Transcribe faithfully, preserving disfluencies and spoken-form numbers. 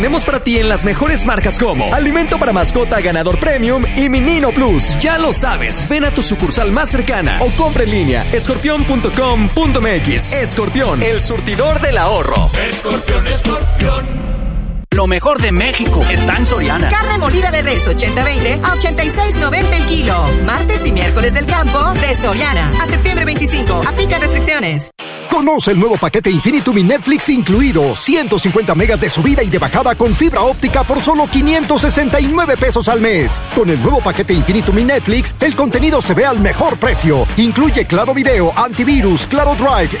Tenemos para ti en las mejores marcas como Alimento para Mascota Ganador Premium y Minino Plus. Ya lo sabes, ven a tu sucursal más cercana o compra en línea escorpión punto com punto m x. Escorpión, el surtidor del ahorro. Escorpión, escorpión. Lo mejor de México está en Soriana. Carne molida de res ochenta veinte a ochenta y seis noventa el kilo. Martes y miércoles del campo de Soriana. A septiembre veinticinco. Aplica restricciones. Conoce el nuevo paquete Infinitum y Netflix incluido. ciento cincuenta megas de subida y de bajada con fibra óptica por solo quinientos sesenta y nueve pesos al mes. Con el nuevo paquete Infinitum y Netflix, el contenido se ve al mejor precio. Incluye Claro Video, Antivirus, Claro Drive,